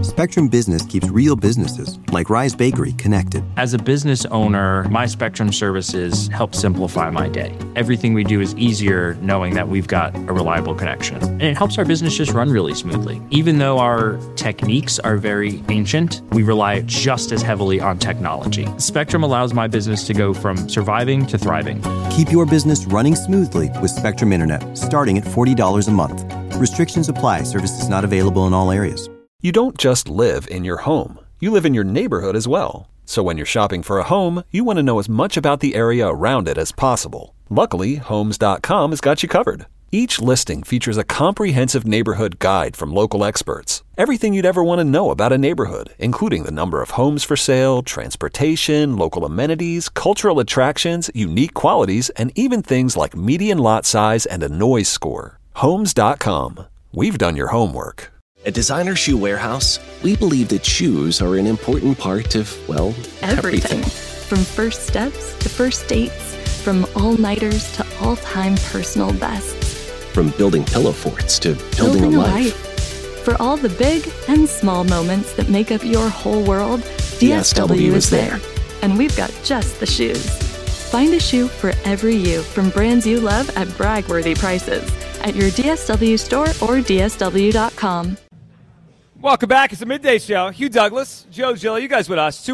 Spectrum Business keeps real businesses, like Rise Bakery, connected. As a business owner, my Spectrum services help simplify my day. Everything we do is easier knowing that we've got a reliable connection. And it helps our business just run really smoothly. Even though our techniques are very ancient, we rely just as heavily on technology. Spectrum allows my business to go from surviving to thriving. Keep your business running smoothly with Spectrum Internet, starting at $40 a month. Restrictions apply. Services not available in all areas. You don't just live in your home. You live in your neighborhood as well. So when you're shopping for a home, you want to know as much about the area around it as possible. Luckily, Homes.com has got you covered. Each listing features a comprehensive neighborhood guide from local experts. Everything you'd ever want to know about a neighborhood, including the number of homes for sale, transportation, local amenities, cultural attractions, unique qualities, and even things like median lot size and a noise score. Homes.com. We've done your homework. At Designer Shoe Warehouse, we believe that shoes are an important part of, well, everything. From first steps to first dates, from all-nighters to all-time personal bests. From building pillow forts to building a life. For all the big and small moments that make up your whole world, DSW is there. And we've got just the shoes. Find a shoe for every you from brands you love at brag-worthy prices at your DSW store or DSW.com. Welcome back. It's the Midday Show. Hugh Douglas, Joe Gill, you guys with us.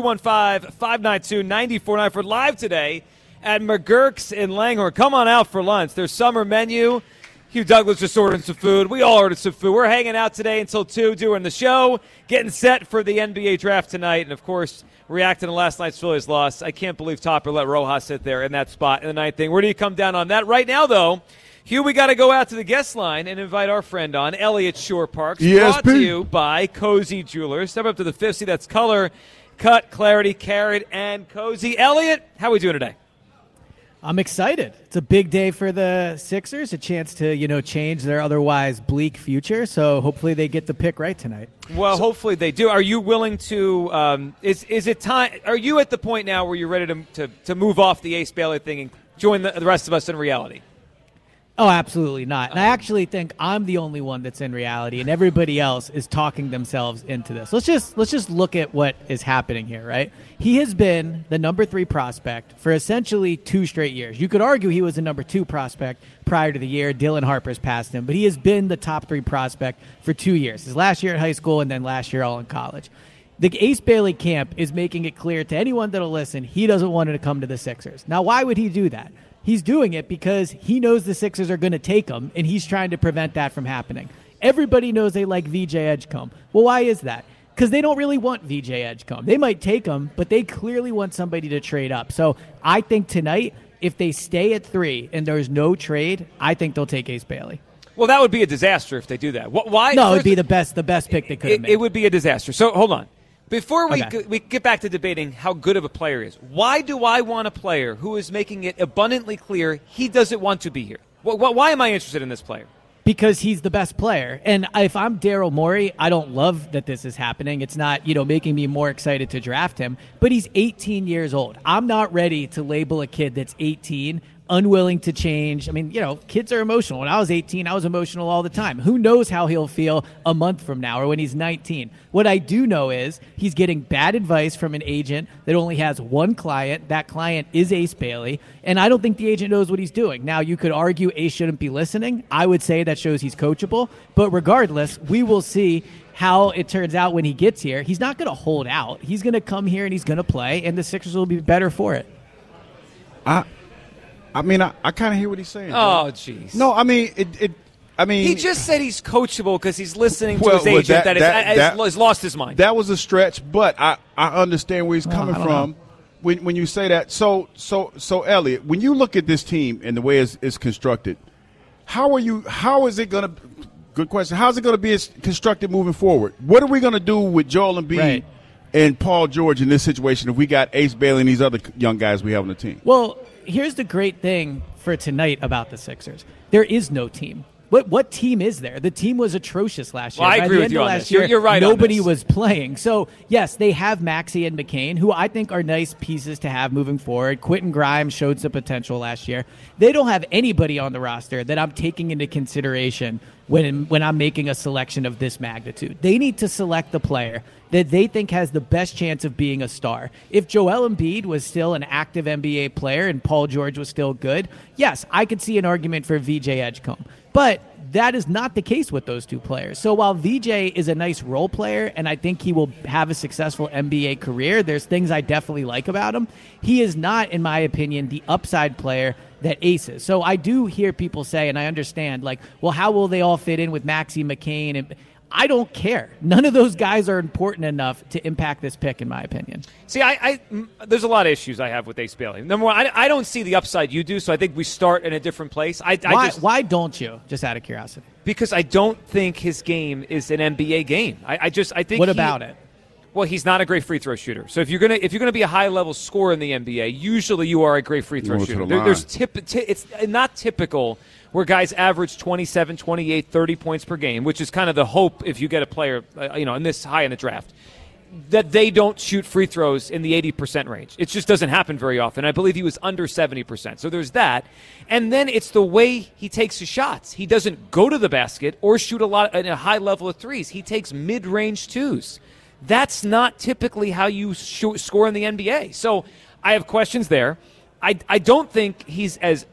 215-592-9494 for live today at McGurk's in Langhorne. Come on out for lunch. Their summer menu. Hugh Douglas just ordered some food. We all ordered some food. We're hanging out today until 2 during the show, getting set for the NBA draft tonight, and, of course, reacting to last night's Phillies loss. I can't believe Topper let Rojas sit there in that spot in the ninth inning. Where do you come down on that? Right now, though, Hugh, we got to go out to the guest line and invite our friend on, Elliott Shorr-Parks, brought to you by Cozy Jewelers. Step up to the 50. That's color, cut, clarity, carat, and cozy. Elliott, how are we doing today? I'm excited. It's a big day for the Sixers, a chance to, change their otherwise bleak future. So hopefully they get the pick right tonight. Well, hopefully they do. Are you willing to is it time? Are you at the point now where you're ready to move off the Ace Bailey thing and join the rest of us in reality? Oh, absolutely not. And I actually think I'm the only one that's in reality, and everybody else is talking themselves into this. Let's just look at what is happening here, right? He has been the number 3 prospect for essentially 2 straight years. You could argue he was a number 2 prospect prior to the year. Dylan Harper's passed him, but he has been the top 3 prospect for 2 years. His last year at high school and then last year all in college. The Ace Bailey camp is making it clear to anyone that'll listen, he doesn't want to come to the Sixers. Now, why would he do that? He's doing it because he knows the Sixers are going to take him, and he's trying to prevent that from happening. Everybody knows they like VJ Edgecombe. Well, why is that? Because they don't really want VJ Edgecombe. They might take him, but they clearly want somebody to trade up. So I think tonight, if they stay at 3 and there's no trade, I think they'll take Ace Bailey. Well, that would be a disaster if they do that. Why? No, it would be the best pick they could have made. It would be a disaster. So hold on. Before we get back to debating how good of a player he is, why do I want a player who is making it abundantly clear he doesn't want to be here? Why am I interested in this player? Because he's the best player. And if I'm Daryl Morey, I don't love that this is happening. It's not, making me more excited to draft him. But he's 18 years old. I'm not ready to label a kid that's 18 unwilling to change. I mean, kids are emotional. When I was 18, I was emotional all the time. Who knows how he'll feel a month from now or when he's 19? What I do know is he's getting bad advice from an agent that only has one client. That client is Ace Bailey, and I don't think the agent knows what he's doing. Now, you could argue Ace shouldn't be listening. I would say that shows he's coachable, but regardless, we will see how it turns out when he gets here. He's not going to hold out. He's going to come here and he's going to play, and the Sixers will be better for it. I kind of hear what he's saying. Oh, jeez. No, he just said he's coachable because he's listening to his agent that has lost his mind. That was a stretch, but I understand where he's coming from when you say that. So Elliott, when you look at this team and the way it's constructed, how is it going to – good question. How is it going to be constructed moving forward? What are we going to do with Joel Embiid and Paul George in this situation if we got Ace Bailey and these other young guys we have on the team? Well, here's the great thing for tonight about the Sixers. There is no team. What team is there? The team was atrocious last year. Well, I agree with you on this. You're right. Nobody was playing. So, yes, they have Maxey and McCain, who I think are nice pieces to have moving forward. Quentin Grimes showed some potential last year. They don't have anybody on the roster that I'm taking into consideration when I'm making a selection of this magnitude. They need to select the player that they think has the best chance of being a star. If Joel Embiid was still an active NBA player and Paul George was still good, yes, I could see an argument for VJ Edgecombe. But that is not the case with those two players. So while VJ is a nice role player, and I think he will have a successful NBA career, there's things I definitely like about him. He is not, in my opinion, the upside player that Ace is. So I do hear people say, and I understand, like, well, how will they all fit in with Maxey, McCain? And I don't care. None of those guys are important enough to impact this pick, in my opinion. See, there's a lot of issues I have with Ace Bailey. Number one, I don't see the upside you do, so I think we start in a different place. Why don't you? Just out of curiosity. Because I don't think his game is an NBA game. I think. What about it? Well, he's not a great free throw shooter. So if you're gonna be a high level scorer in the NBA, usually you are a great free throw shooter. It's not typical where guys average 27, 28, 30 points per game, which is kind of the hope if you get a player, in this high in the draft, that they don't shoot free throws in the 80% range. It just doesn't happen very often. I believe he was under 70%. So there's that. And then it's the way he takes his shots. He doesn't go to the basket or shoot a high level of threes. He takes mid-range twos. That's not typically how you score in the NBA. So I have questions there. I don't think he's as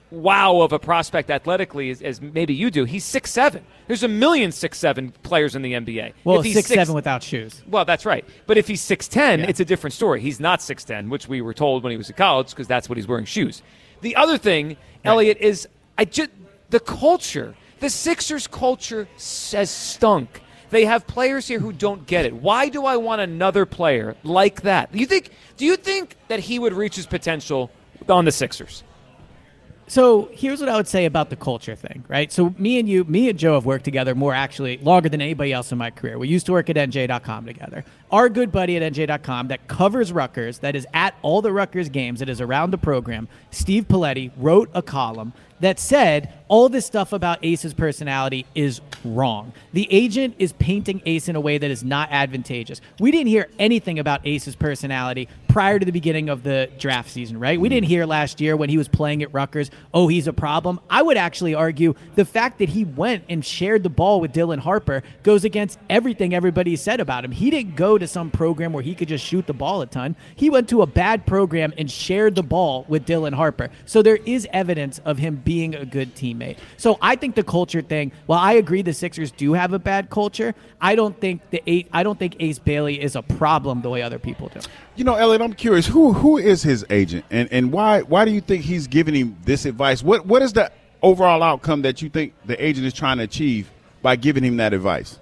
wow of a prospect athletically as maybe you do. He's 6'7". There's a million 6'7" players in the NBA. Well, 6'7" without shoes. Well, that's right. But if he's 6'10", It's a different story. He's not 6'10", which we were told when he was in college because that's what he's wearing shoes. The other thing, Elliot, is the culture. The Sixers culture has stunk. They have players here who don't get it. Why do I want another player like that? Do you think that he would reach his potential on the Sixers? So here's what I would say about the culture thing, right? So me and Joe have worked together longer than anybody else in my career. We used to work at NJ.com together. Our good buddy at NJ.com that covers Rutgers, that is at all the Rutgers games, that is around the program, Steve Paletti, wrote a column that said all this stuff about Ace's personality is wrong. The agent is painting Ace in a way that is not advantageous. We didn't hear anything about Ace's personality prior to the beginning of the draft season, right? We didn't hear last year when he was playing at Rutgers, oh, he's a problem. I would actually argue the fact that he went and shared the ball with Dylan Harper goes against everything everybody said about him. He didn't go to some program where he could just shoot the ball a ton. He went to a bad program and shared the ball with Dylan Harper. So there is evidence of him being a good teammate. So I think the culture thing, while I agree the Sixers do have a bad culture, I don't think Ace Bailey is a problem the way other people do. Elliot, I'm curious, who is his agent, and why do you think he's giving him this advice? What is the overall outcome that you think the agent is trying to achieve by giving him that advice?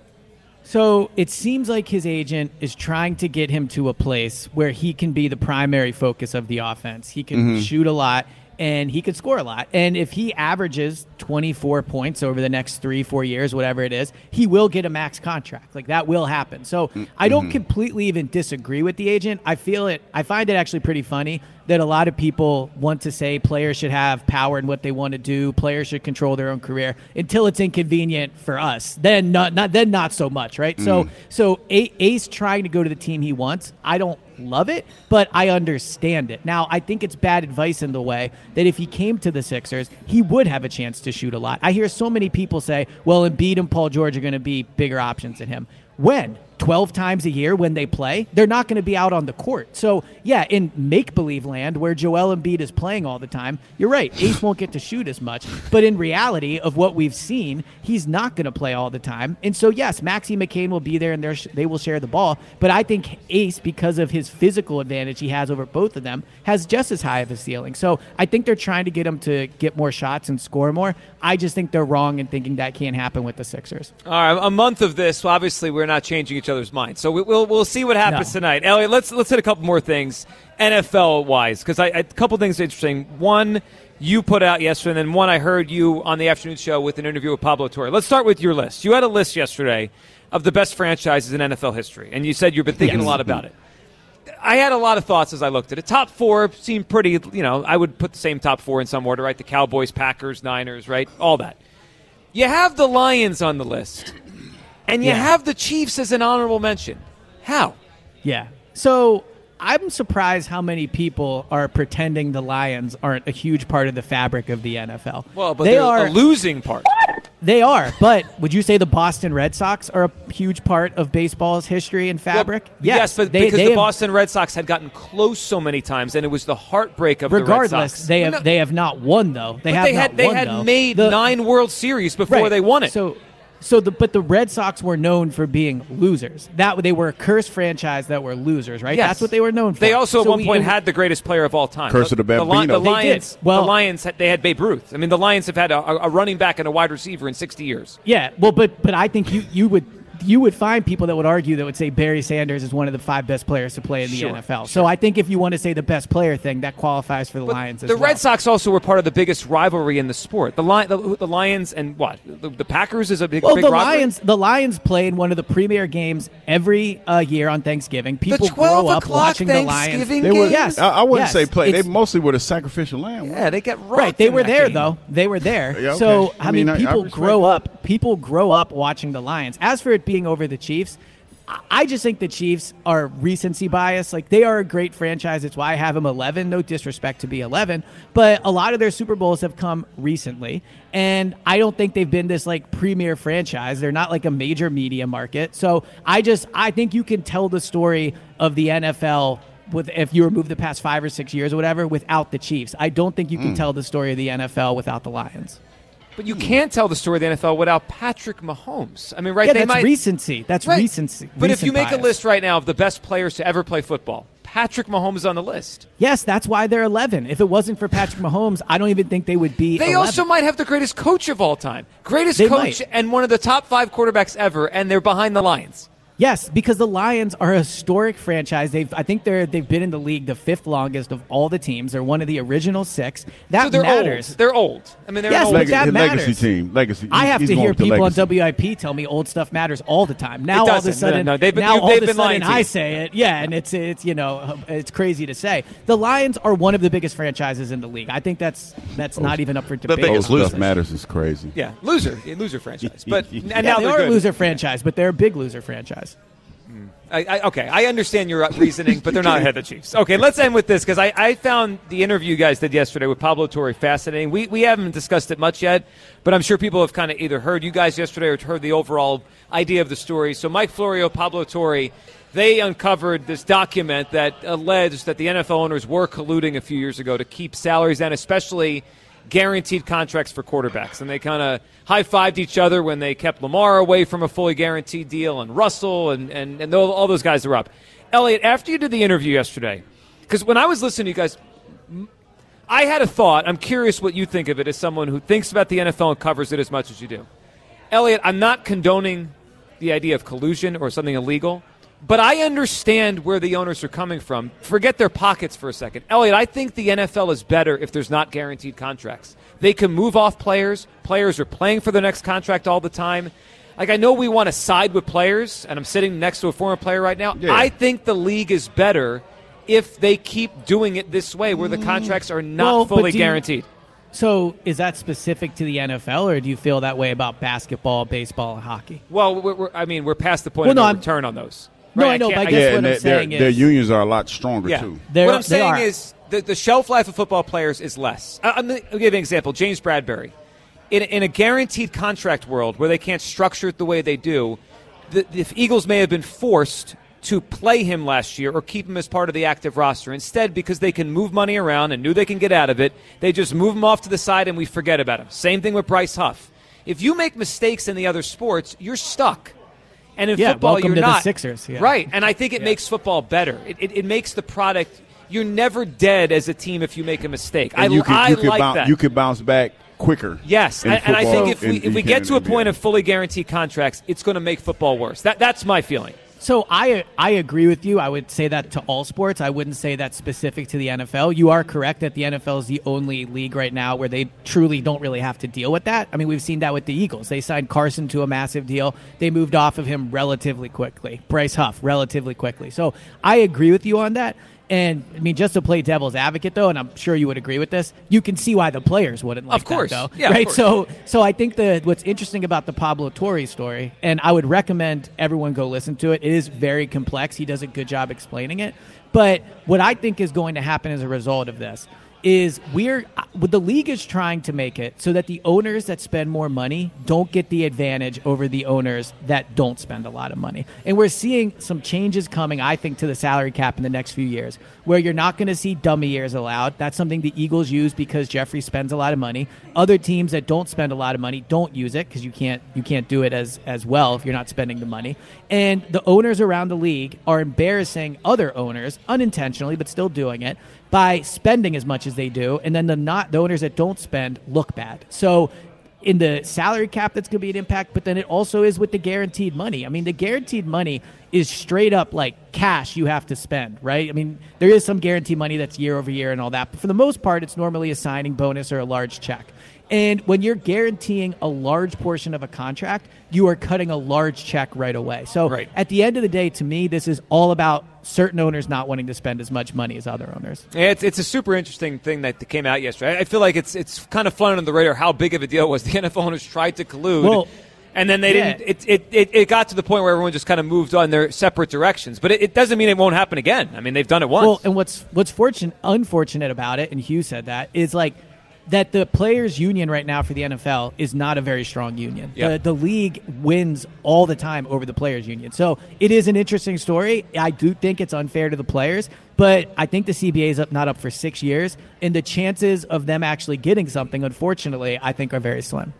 So it seems like his agent is trying to get him to a place where he can be the primary focus of the offense. He can shoot a lot, and he could score a lot. And if he averages 24 points over the next 3-4 years, whatever it is, he will get a max contract. Like, that will happen. So I don't completely even disagree with the agent. I find it actually pretty funny that a lot of people want to say players should have power in what they want to do, players should control their own career until it's inconvenient for us. Then not so much, right? So Ace trying to go to the team he wants, I don't love it, but I understand it. Now, I think it's bad advice in the way that if he came to the Sixers, he would have a chance to shoot a lot. I hear so many people say, well, Embiid and Paul George are going to be bigger options than him. When? 12 times a year when they play, they're not going to be out on the court. So, yeah, in make-believe land where Joel Embiid is playing all the time, you're right, Ace won't get to shoot as much. But in reality of what we've seen, he's not going to play all the time. And so, yes, Maxey McCain will be there and they will share the ball. But I think Ace, because of his physical advantage he has over both of them, has just as high of a ceiling. So I think they're trying to get him to get more shots and score more. I just think they're wrong in thinking that can't happen with the Sixers. All right, a month of this, well, obviously we're not changing each other's minds. So we'll see what happens tonight. Elliot, let's hit a couple more things NFL-wise, because a couple things interesting. One, you put out yesterday, and then one I heard you on the afternoon show with an interview with Pablo Torre. Let's start with your list. You had a list yesterday of the best franchises in NFL history, and you said you've been thinking a lot about it. I had a lot of thoughts as I looked at it. Top four seemed pretty, I would put the same top four in some order, right? The Cowboys, Packers, Niners, right? All that. You have the Lions on the list, and you have the Chiefs as an honorable mention. How? Yeah. So I'm surprised how many people are pretending the Lions aren't a huge part of the fabric of the NFL. Well, but they're a losing part. They are, but would you say the Boston Red Sox are a huge part of baseball's history and fabric? Well, yes, but because the Boston Red Sox had gotten close so many times, and it was the heartbreak of the Red Sox. Regardless, they have not won, though. They had made 9 World Series before they won it. But the Red Sox were known for being losers. They were a cursed franchise that were losers, right? Yes. That's what they were known for. They also at one point had the greatest player of all time. Curse of the Bambino. The Lions, they had Babe Ruth. I mean, the Lions have had a running back and a wide receiver in 60 years. Yeah, well, but I think you would find people that would argue that would say Barry Sanders is one of the 5 best players to play in the NFL. Sure. So I think if you want to say the best player thing, that qualifies for the Lions as well. The Red Sox also were part of the biggest rivalry in the sport. The Lions and what? The Packers is a big rivalry? The Lions play in one of the premier games every year on Thanksgiving. People grow up watching the Lions. I wouldn't say play. They mostly were the sacrificial lamb. Yeah, they get right. They were there, though. They were there. Yeah, okay. So, I mean, people grow that. People grow up watching the Lions. As for it being over the Chiefs, I just think the Chiefs are recency bias. Like, they are a great franchise. It's why I have them 11. No disrespect to be 11. But a lot of their Super Bowls have come recently. And I don't think they've been this, like, premier franchise. They're not, like, a major media market. So I think you can tell the story of the NFL if you remove the past 5 or 6 years or whatever without the Chiefs. I don't think you can tell the story of the NFL without the Lions. But you can't tell the story of the NFL without Patrick Mahomes. I mean, right? Yeah, that's recency. That's right. recency. But if you make bias. a list right now of the best players to ever play football, Patrick Mahomes is on the list. Yes, that's why they're 11. If it wasn't for Patrick Mahomes, I don't even think they would be 11. Also might have the greatest coach of all time. Greatest coach and one of the top 5 quarterbacks ever, and they're behind the Lions. Yes, because the Lions are a historic franchise. I think they've been in the league the 5th longest of all the teams. They're one of the original 6. That matters. Old. They're old. I mean, they're yes, old. but that matters. Legacy team. Legacy. I have to hear people on WIP tell me old stuff matters all the time. Now all of a sudden, I say it. Yeah, and it's it's crazy to say. The Lions are one of the biggest franchises in the league. I think that's not even up for debate. Old stuff matters is crazy. Yeah, loser franchise. But and now they are a loser franchise, but they're a big loser franchise. I understand your reasoning, but they're not ahead of the Chiefs. Okay, let's end with this, because I found the interview you guys did yesterday with Pablo Torre fascinating. We haven't discussed it much yet, but I'm sure people have kind of either heard you guys yesterday or heard the overall idea of the story. So Mike Florio, Pablo Torre, they uncovered this document that alleged that the NFL owners were colluding a few years ago to keep salaries down, especially guaranteed contracts for quarterbacks. And they kind of high-fived each other when they kept Lamar away from a fully guaranteed deal, and Russell and all those guys are up. Elliot, after you did the interview yesterday, because when I was listening to you guys, I had a thought. I'm curious what you think of it as someone who thinks about the NFL and covers it as much as you do. Elliot, I'm not condoning the idea of collusion or something illegal, but I understand where the owners are coming from. Forget their pockets for a second. Elliot, I think the NFL is better if there's not guaranteed contracts. They can move off players. Players are playing for their next contract all the time. Like, I know we want to side with players, and I'm sitting next to a former player right now. Yeah. I think the league is better if they keep doing it this way, where the contracts are not fully guaranteed. So is that specific to the NFL, or do you feel that way about basketball, baseball, and hockey? Well, we're past the point of no return on those. Right? No, I know, but I guess what I'm saying is their unions are a lot stronger, too. What I'm saying is the shelf life of football players is less. I'll give you an example. James Bradbury. In a guaranteed contract world where they can't structure it the way they do, the Eagles may have been forced to play him last year or keep him as part of the active roster. Instead, because they can move money around and knew they can get out of it, they just move him off to the side and we forget about him. Same thing with Bryce Huff. If you make mistakes in the other sports, you're stuck. And in football, welcome you're to not. The Sixers. Yeah. Right, and I think it makes football better. It makes the product. You're never dead as a team if you make a mistake. I like that. You could bounce back quicker. Yes, and I think if we get to a point of fully guaranteed contracts, it's going to make football worse. That's my feeling. So I agree with you. I would say that to all sports. I wouldn't say that's specific to the NFL. You are correct that the NFL is the only league right now where they truly don't really have to deal with that. I mean, we've seen that with the Eagles. They signed Carson to a massive deal. They moved off of him relatively quickly. Bryce Huff, relatively quickly. So I agree with you on that. And, I mean, just to play devil's advocate, though, and I'm sure you would agree with this, you can see why the players wouldn't like of course. that, though. Yeah, right? Of course. So I think what's interesting about the Pablo Torre story, and I would recommend everyone go listen to it. It is very complex. He does a good job explaining it. But what I think is going to happen as a result of this is the league is trying to make it so that the owners that spend more money don't get the advantage over the owners that don't spend a lot of money. And we're seeing some changes coming, I think, to the salary cap in the next few years, where you're not going to see dummy years allowed. That's something the Eagles use because Jeffrey spends a lot of money. Other teams that don't spend a lot of money don't use it because you can't do it as well if you're not spending the money. And the owners around the league are embarrassing other owners, unintentionally, but still doing it, by spending as much as they do, and then the owners that don't spend look bad. So in the salary cap, that's going to be an impact, but then it also is with the guaranteed money. I mean, the guaranteed money is straight up like cash you have to spend, right? I mean, there is some guaranteed money that's year over year and all that, but for the most part, it's normally a signing bonus or a large check. And when you're guaranteeing a large portion of a contract, you are cutting a large check right away. So At the end of the day, to me, this is all about certain owners not wanting to spend as much money as other owners. Yeah, it's a super interesting thing that came out yesterday. I feel like it's kind of flown under the radar how big of a deal it was. The NFL owners tried to collude. And then they didn't. It got to the point where everyone just kind of moved on their separate directions. But it doesn't mean it won't happen again. I mean, they've done it once. Well, and what's unfortunate about it, and Hugh said that, is like that the players' union right now for the NFL is not a very strong union. Yep. The league wins all the time over the players' union. So it is an interesting story. I do think it's unfair to the players, but I think the CBA is not up for 6 years, and the chances of them actually getting something, unfortunately, I think are very slim.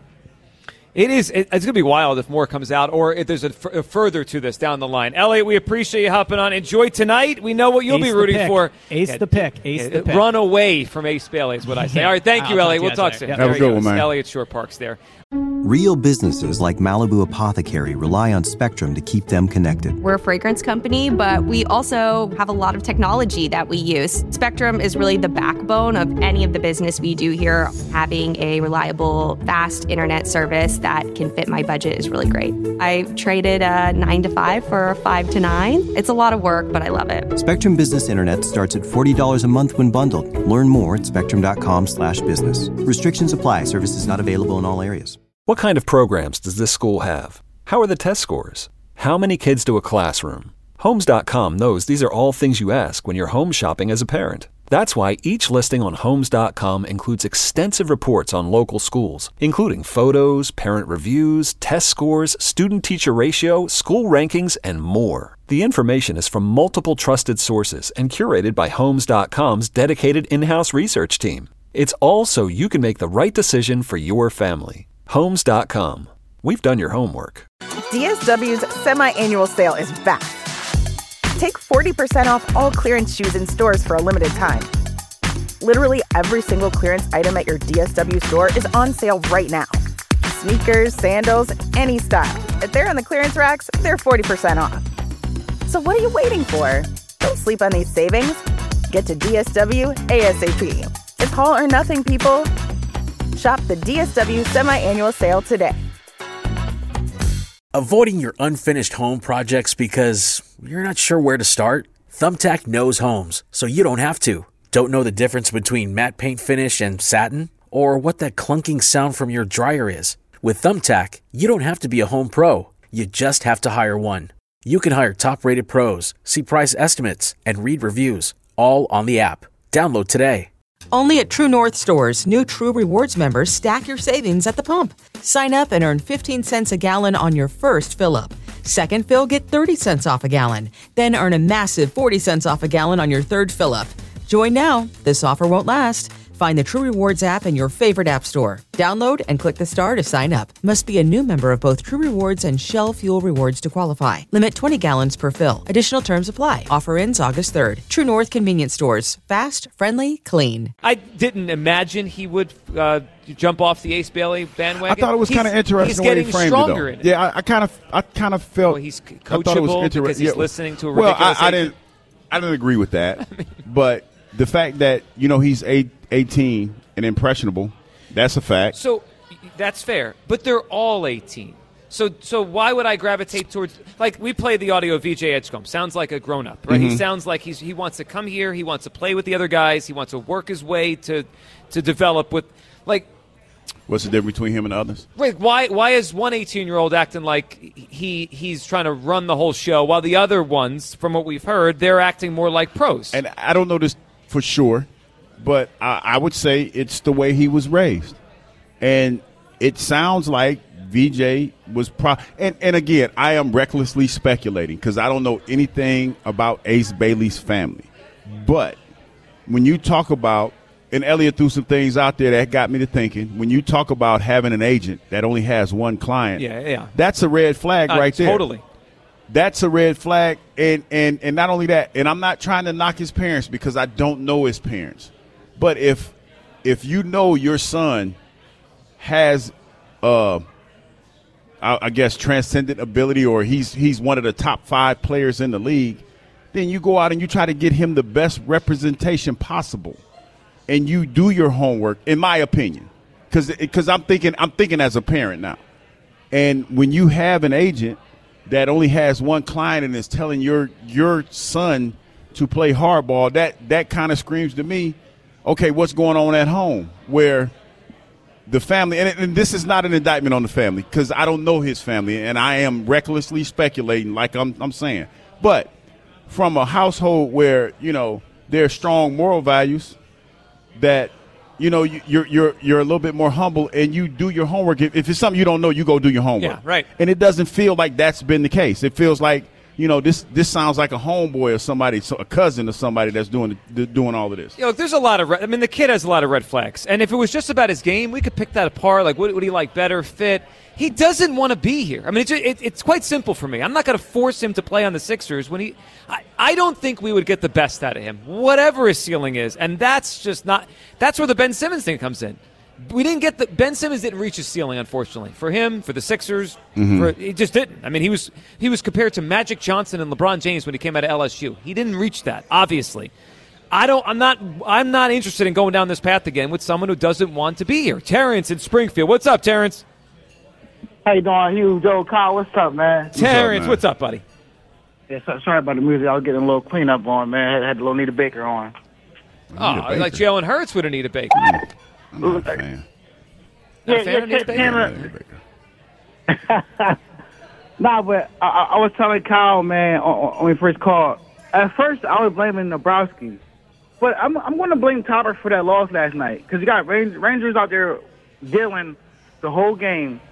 It's going to be wild if more comes out or if there's a further to this down the line. Elliot, we appreciate you hopping on. Enjoy tonight. We know what you'll be rooting for. Ace the pick. Run away from Ace Bailey is what I say. All right, thank you, Elliot. We'll talk soon. Have a good one, man. Elliot Shore Parks there. Real businesses like Malibu Apothecary rely on Spectrum to keep them connected. We're a fragrance company, but we also have a lot of technology that we use. Spectrum is really the backbone of any of the business we do here. Having a reliable, fast internet service that can fit my budget is really great. I traded a 9 to 5 for a 5 to 9. It's a lot of work, but I love it. Spectrum Business Internet starts at $40 a month when bundled. Learn more at spectrum.com/business. Restrictions apply. Services not available in all areas. What kind of programs does this school have? How are the test scores? How many kids do a classroom? Homes.com knows these are all things you ask when you're home shopping as a parent. That's why each listing on Homes.com includes extensive reports on local schools, including photos, parent reviews, test scores, student-teacher ratio, school rankings, and more. The information is from multiple trusted sources and curated by Homes.com's dedicated in-house research team. It's all so you can make the right decision for your family. Homes.com. We've done your homework. DSW's semi-annual sale is back. Take 40% off all clearance shoes in stores for a limited time. Literally every single clearance item at your DSW store is on sale right now. Sneakers, sandals, any style. If they're on the clearance racks, they're 40% off. So what are you waiting for? Don't sleep on these savings. Get to DSW ASAP. It's all or nothing, people. Shop the DSW semi-annual sale today. Avoiding your unfinished home projects because you're not sure where to start? Thumbtack knows homes, so you don't have to. Don't know the difference between matte paint finish and satin? Or what that clunking sound from your dryer is? With Thumbtack, you don't have to be a home pro. You just have to hire one. You can hire top-rated pros, see price estimates, and read reviews, all on the app. Download today. Only at True North stores, new True Rewards members stack your savings at the pump. Sign up and earn 15 cents a gallon on your first fill-up. Second fill, get 30 cents off a gallon. Then earn a massive 40 cents off a gallon on your third fill-up. Join now. This offer won't last. Find the True Rewards app in your favorite app store. Download and click the star to sign up. Must be a new member of both True Rewards and Shell Fuel Rewards to qualify. Limit 20 gallons per fill. Additional terms apply. Offer ends August 3rd. True North Convenience Stores. Fast, friendly, clean. I didn't imagine he would jump off the Ace Bailey bandwagon. I thought it was kind of interesting the way he framed it, though. In it. Yeah, I kind of felt. Well, he's coachable because he's listening to a ridiculous. Well, I didn't agree with that, but the fact that he's 18 and impressionable, that's a fact. So that's fair, but they're all 18. So why would I gravitate towards, like, we played the audio of VJ Edgecombe. Sounds like a grown-up, right? He sounds like he wants to come here. He wants to play with the other guys. He wants to work his way to develop with, like. What's the difference between him and others? Wait, why is one 18-year-old acting like he's trying to run the whole show, while the other ones, from what we've heard, they're acting more like pros? And I don't know this for sure, but I would say it's the way he was raised. And it sounds like VJ was and again, I am recklessly speculating because I don't know anything about Ace Bailey's family. But when you talk about, and Elliot threw some things out there that got me to thinking, when you talk about having an agent that only has one client, that's a red flag right there. Totally. That's a red flag. And not only that, and I'm not trying to knock his parents because I don't know his parents. But if you know your son has I guess transcendent ability, or he's one of the top 5 players in the league, then you go out and you try to get him the best representation possible. And you do your homework, in my opinion, because I'm thinking as a parent now. And when you have an agent that only has one client and is telling your son to play hardball, that kind of screams to me, okay, what's going on at home? Where the family, and this is not an indictment on the family because I don't know his family, and I am recklessly speculating, like I'm saying. But from a household where there are strong moral values, that you're a little bit more humble and you do your homework. If it's something you don't know, you go do your homework. Yeah, right. And it doesn't feel like that's been the case. It feels like this sounds like a homeboy or somebody, a cousin or somebody that's doing all of this. Look, there's a lot of the kid has a lot of red flags. And if it was just about his game, we could pick that apart. Like, what would he like better, fit? He doesn't want to be here. I mean, it's quite simple for me. I'm not going to force him to play on the Sixers when I don't think we would get the best out of him, whatever his ceiling is. And that's just not – that's where the Ben Simmons thing comes in. We didn't get Ben Simmons didn't reach his ceiling, unfortunately. For him, for the Sixers, he just didn't. I mean, he was compared to Magic Johnson and LeBron James when he came out of LSU. He didn't reach that, obviously. I'm not interested in going down this path again with someone who doesn't want to be here. Terrence in Springfield. What's up, Terrence? How you doing, Hugh, Joe, Kyle? What's up, man? Terrence, what's up, buddy? Yeah, sorry about the music. I was getting a little cleanup on, man. I had a little Anita Baker on. Oh, like Jalen Hurts with Anita Baker. I'm not a fan. Not a fan of Anita Baker? Nah, but I was telling Kyle, man, when we first called. At first, I was blaming Nabrowski. But I'm going to blame Topper for that loss last night. Because you got Rangers out there dealing the whole game.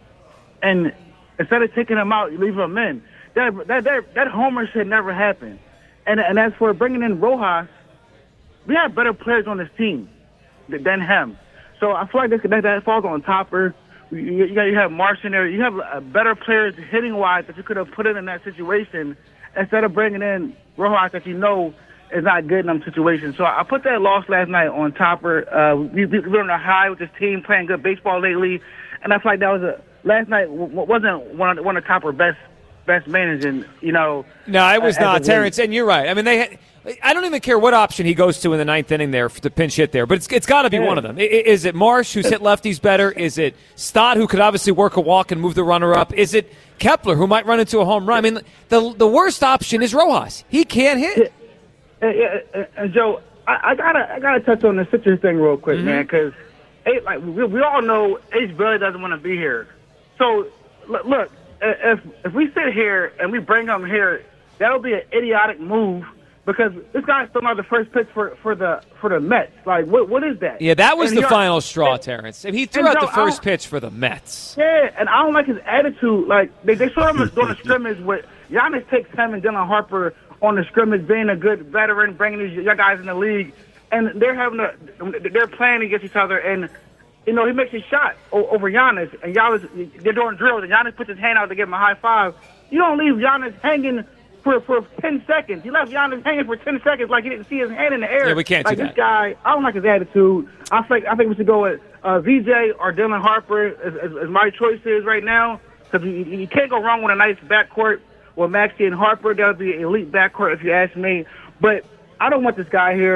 And instead of taking him out, you leave him in. That homer should never happen. And as for bringing in Rojas, we have better players on this team than him. So I feel like that falls on Topper. You have Martian there. You have better players hitting-wise that you could have put in that situation instead of bringing in Rojas that is not good in them situations. So I put that loss last night on Topper. We've been on a high with this team playing good baseball lately, and I feel like that was last night wasn't one of Topper's best managing. No, it was not, Terrence, and you're right. I mean, I don't even care what option he goes to in the ninth inning there to pinch hit there, but it's got to be one of them. Is it Marsh, who's hit lefties better? Is it Stott, who could obviously work a walk and move the runner up? Is it Kepler, who might run into a home run? I mean, the worst option is Rojas. He can't hit. And Joe, I gotta touch on the Sixers thing real quick, man, because we all know Ace Bailey doesn't want to be here. So look, if we sit here and we bring him here, that'll be an idiotic move. Because this guy's still not the first pitch for the Mets. Like, what is that? Yeah, that was the final straw, Terrence. If he threw out the first pitch for the Mets. Yeah, and I don't like his attitude. Like, they showed him doing a scrimmage with Giannis takes him and Dylan Harper on the scrimmage, being a good veteran, bringing these young guys in the league, and they're playing against each other, and he makes his shot over Giannis, and Giannis, they're doing drills, and Giannis puts his hand out to give him a high five. You don't leave Giannis hanging for 10 seconds. He left Giannis hanging for 10 seconds like he didn't see his hand in the air. Yeah, we can't do that. This guy, I don't like his attitude. I think we should go with VJ or Dylan Harper as my choice is right now, because you can't go wrong with a nice backcourt with Maxey and Harper. That would be an elite backcourt if you ask me. But I don't want this guy here.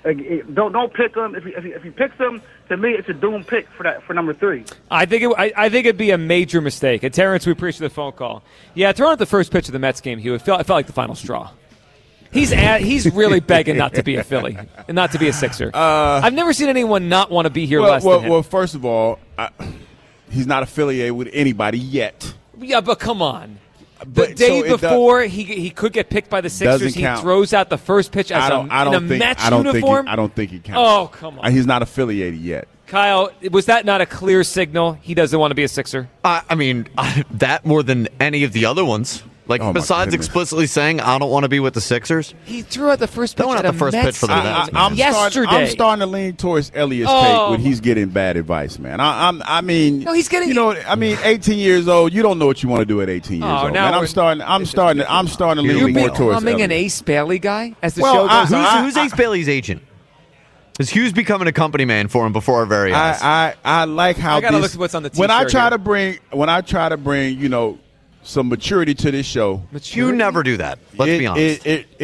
Don't pick him. If he picks him, to me, it's a doomed pick for number 3. I think it'd be a major mistake. And Terrence, we appreciate the phone call. Yeah, throwing out the first pitch of the Mets game, Hugh, it felt like the final straw. He's really begging not to be a Philly and not to be a Sixer. I've never seen anyone not want to be here less than him. Well, first of all, he's not affiliated with anybody yet. Yeah, but come on. The day before he could get picked by the Sixers, he throws out the first pitch as in a Mets uniform. I don't think he counts. Oh, come on. He's not affiliated yet. Kyle, was that not a clear signal he doesn't want to be a Sixer? I mean, that more than any of the other ones. Like, besides explicitly saying, I don't want to be with the Sixers. He threw out the first pitch pitch for the Mets. Yesterday. I'm starting to lean towards Elliott's take when he's getting bad advice, man. I mean, no, he's getting. 18 years old. You don't know what you want to do at 18 years old. Man, I'm starting to lean more towards. You're becoming an Ace Bailey guy as the show goes on. Who's Ace Bailey's agent? Is Hughes becoming a company man for him before our very eyes? I like how I gotta look at what's on the T-shirt when I try to bring some maturity to this show. You never do that. Let's be honest.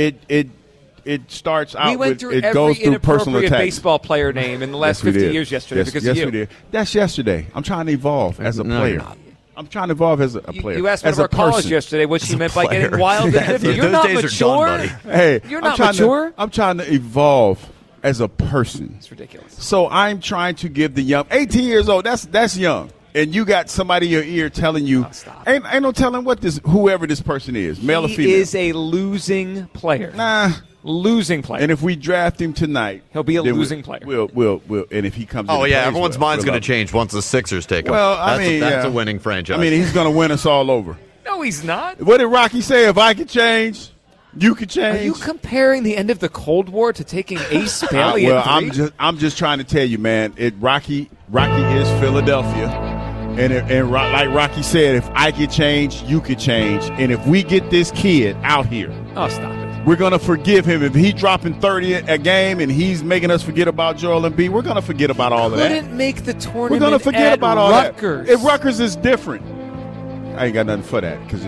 It starts out. We went through it every goes through personal inappropriate attacks. baseball player name in the last 50 years yesterday because of you. We did. That's yesterday. I'm trying to evolve as a player. You're not. I'm trying to evolve as a player. You asked one of our callers yesterday what she meant by getting wild and nifty. You're not mature. Hey, you're not mature. I'm trying to evolve as a person. It's ridiculous. So I'm trying to give the young 18 years old. That's young. And you got somebody in your ear telling you, ain't no telling whoever this person is, male or female. He is a losing player. Losing player. And if we draft him tonight, he'll be a losing player. We'll. And if he comes, everyone's mind's going to change once the Sixers take him. Well, that's a winning franchise. I mean, he's going to win us all over. No, he's not. What did Rocky say? If I could change, you could change. Are you comparing the end of the Cold War to taking Ace Bailey? I'm just trying to tell you, man. Rocky is Philadelphia. And like Rocky said, if I could change, you could change. And if we get this kid out here, stop it. We're going to forgive him. If he's dropping 30 a game and he's making us forget about Joel Embiid, we're going to forget about all of that. Couldn't make the tournament. We're going to forget about all Rutgers. that. If Rutgers is different, I ain't got nothing for that because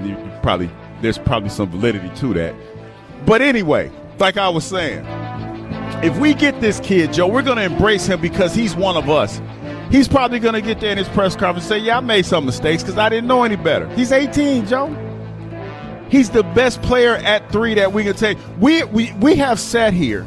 there's probably some validity to that. But anyway, like I was saying, if we get this kid, Joe, we're going to embrace him because he's one of us. He's probably going to get there in his press conference and say, I made some mistakes because I didn't know any better. He's 18, Joe. He's the best player at 3 that we can take. We have sat here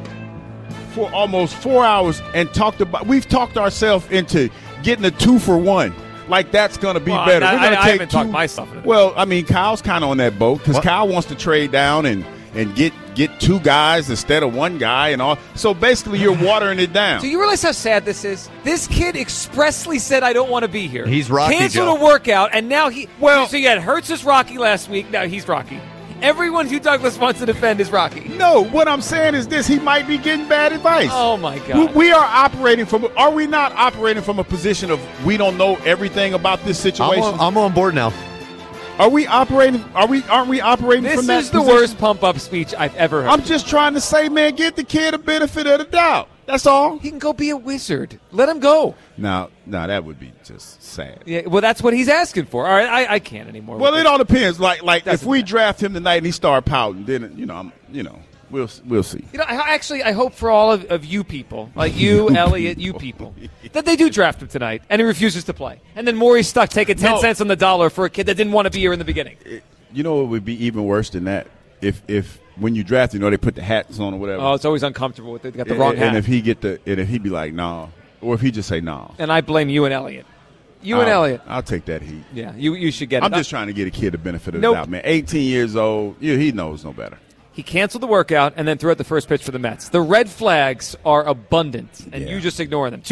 for almost 4 hours and we've talked ourselves into getting a 2-for-1. Like that's going to be better. We're going to take haven't talked myself into that. Well, I mean, Kyle's kind of on that boat because Kyle wants to trade down and get 2 guys instead of 1 guy and all. So basically, you're watering it down. Do you realize how sad this is? This kid expressly said, "I don't want to be here." He's Rocky. Canceled a workout, and now so you had Hurts as Rocky last week. Now he's Rocky. Everyone Hugh Douglas wants to defend is Rocky. No, what I'm saying is this: he might be getting bad advice. Oh my God! We are operating from. Are we not operating from a position of we don't know everything about this situation? I'm on board now. Are we operating? Aren't we operating from that? This is the worst pump-up speech I've ever heard. I'm just trying to say, man, give the kid a benefit of the doubt. That's all. He can go be a wizard. Let him go. No, that would be just sad. Yeah, well, that's what he's asking for. All right, I can't anymore. Well, it all depends. Like if we draft him tonight and he start pouting, then we'll see. I hope for all of you people, like you, Elliot, you people, that they do draft him tonight and he refuses to play, and then Maury's stuck taking 10 cents on the dollar for a kid that didn't want to be here in the beginning. You know what would be even worse than that? If when you draft, they put the hats on or whatever. Oh, it's always uncomfortable with it. They got the wrong hat. And if he be like, nah, or if he just say nah. And I blame you and Elliot. Elliot. I'll take that heat. Yeah, you should get it. I'm just trying to get a kid the benefit of the doubt, man. 18 years old, he knows no better. He canceled the workout and then threw out the first pitch for the Mets. The red flags are abundant, and you just ignore them.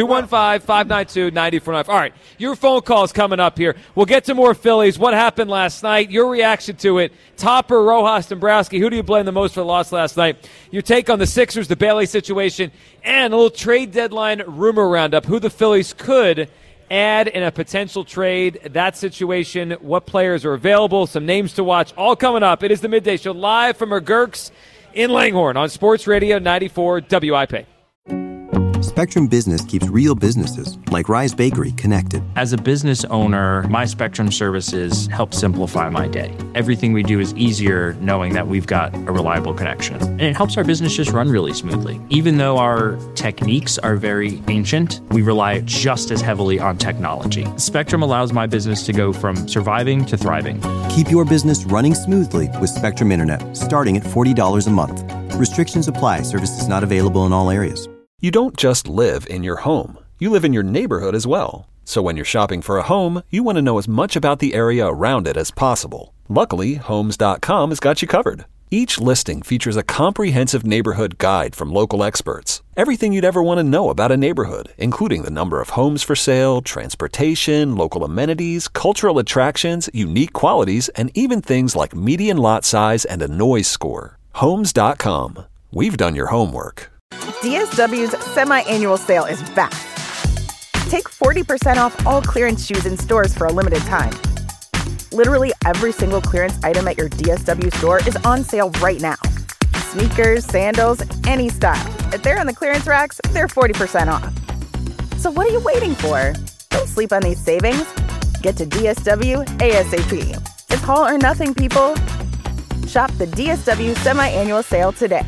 215-592-9495. All right, your phone call is coming up here. We'll get to more Phillies. What happened last night? Your reaction to it. Topper, Rojas, Dombrowski. Who do you blame the most for the loss last night? Your take on the Sixers, the Bailey situation, and a little trade deadline rumor roundup. Who the Phillies could add in a potential trade, that situation, what players are available, some names to watch, all coming up. It is the Midday Show live from McGurk's in Langhorne on Sports Radio 94 WIP. Spectrum Business keeps real businesses, like Rise Bakery, connected. As a business owner, my Spectrum services help simplify my day. Everything we do is easier knowing that we've got a reliable connection. And it helps our business just run really smoothly. Even though our techniques are very ancient, we rely just as heavily on technology. Spectrum allows my business to go from surviving to thriving. Keep your business running smoothly with Spectrum Internet, starting at $40 a month. Restrictions apply. Services not available in all areas. You don't just live in your home. You live in your neighborhood as well. So when you're shopping for a home, you want to know as much about the area around it as possible. Luckily, Homes.com has got you covered. Each listing features a comprehensive neighborhood guide from local experts. Everything you'd ever want to know about a neighborhood, including the number of homes for sale, transportation, local amenities, cultural attractions, unique qualities, and even things like median lot size and a noise score. Homes.com. We've done your homework. DSW's semi-annual sale is back. Take 40% off all clearance shoes in stores for a limited time. Literally every single clearance item at your DSW store is on sale right now. Sneakers, sandals, any style. If they're on the clearance racks, they're 40% off. So what are you waiting for? Don't sleep on these savings. Get to DSW ASAP. It's all or nothing, people. Shop the DSW semi-annual sale today.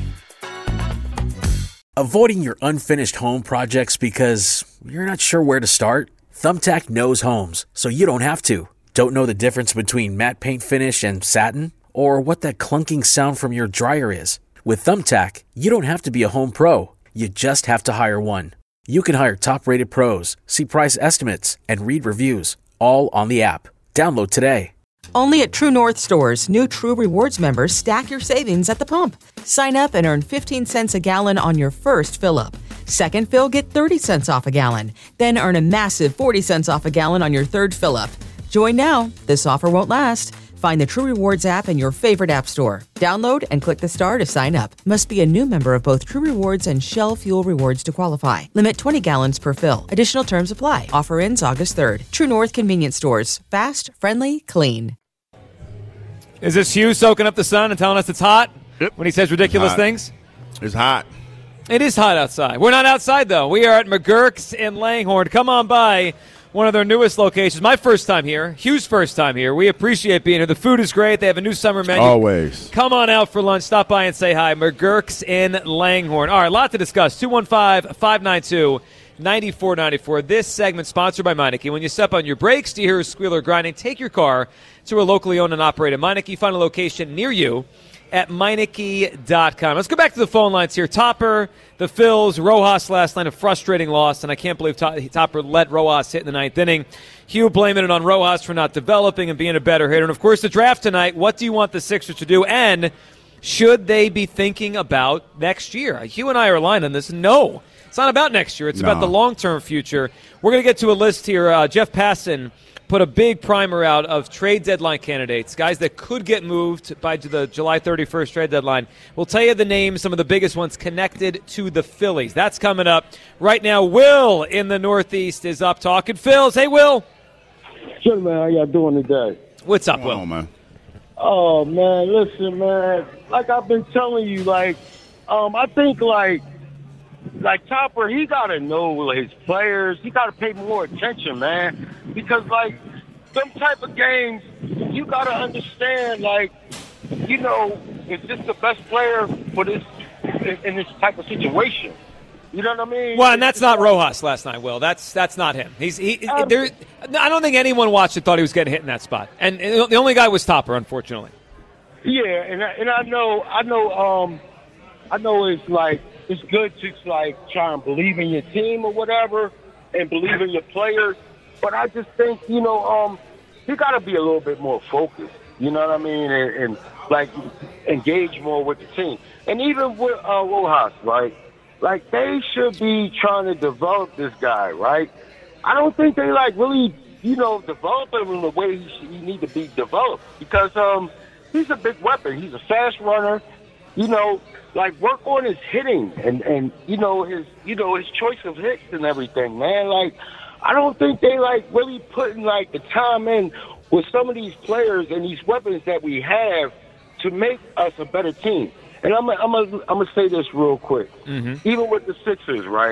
Avoiding your unfinished home projects because you're not sure where to start? Thumbtack knows homes, so you don't have to. Don't know the difference between matte paint finish and satin? Or what that clunking sound from your dryer is? With Thumbtack, you don't have to be a home pro. You just have to hire one. You can hire top-rated pros, see price estimates, and read reviews, all on the app. Download today. Only at True North stores, new True Rewards members stack your savings at the pump. Sign up and earn 15 cents a gallon on your first fill-up. Second fill, get 30 cents off a gallon. Then earn a massive 40 cents off a gallon on your third fill-up. Join now. This offer won't last. Find the True Rewards app in your favorite app store. Download and click the star to sign up. Must be a new member of both True Rewards and Shell Fuel Rewards to qualify. Limit 20 gallons per fill. Additional terms apply. Offer ends August 3rd. True North Convenience Stores. Fast, friendly, clean. Is this Hugh soaking up the sun and telling us it's hot when he says ridiculous things? It's hot. It is hot outside. We're not outside, though. We are at McGurk's in Langhorne. Come on by one of their newest locations. My first time here. Hugh's first time here. We appreciate being here. The food is great. They have a new summer menu. Always. Come on out for lunch. Stop by and say hi. McGurk's in Langhorne. All right, a lot to discuss. 215-592-9494. This segment sponsored by Meineke. When you step on your brakes, do you hear a squealer grinding? Take your car to a locally owned and operated Meineke. Find a location near you at Meineke.com. Let's go back to the phone lines here. Topper, the Phils, Rojas last night, a frustrating loss, and I can't believe Topper let Rojas hit in the ninth inning. Hugh blaming it on Rojas for not developing and being a better hitter. And, of course, the draft tonight. What do you want the Sixers to do? And should they be thinking about next year? Hugh and I are aligned on this. No, it's not about next year. It's about the long-term future. We're going to get to a list here. Jeff Passan put a big primer out of trade deadline candidates, guys that could get moved by the July 31st trade deadline. We'll tell you the names, some of the biggest ones connected to the Phillies. That's coming up. Right now, Will in the Northeast is up talking Phils. Hey, Will. Good, man. How y'all doing today? What's up, Will? Man. Oh, man, listen, man. Like I've been telling you, I think, like Topper, he got to know his players. He got to pay more attention, man. Because, them type of games, you got to understand, is this the best player for this in this type of situation? You know what I mean? Well, and that's not Rojas last night, Will. That's not him. I don't think anyone watched it thought he was getting hit in that spot. And the only guy was Topper, unfortunately. Yeah, and I know it's good to try and believe in your team or whatever and believe in your players. But I just think, you got to be a little bit more focused, you know what I mean, and engage more with the team. And even with Rojas, right, they should be trying to develop this guy, right? I don't think they, really, develop him in the way he need to be developed because he's a big weapon. He's a fast runner, work on his hitting and his choice of hits and everything, man. I don't think they really putting the time in with some of these players and these weapons that we have to make us a better team. And I'm gonna say this real quick. Mm-hmm. Even with the Sixers, right?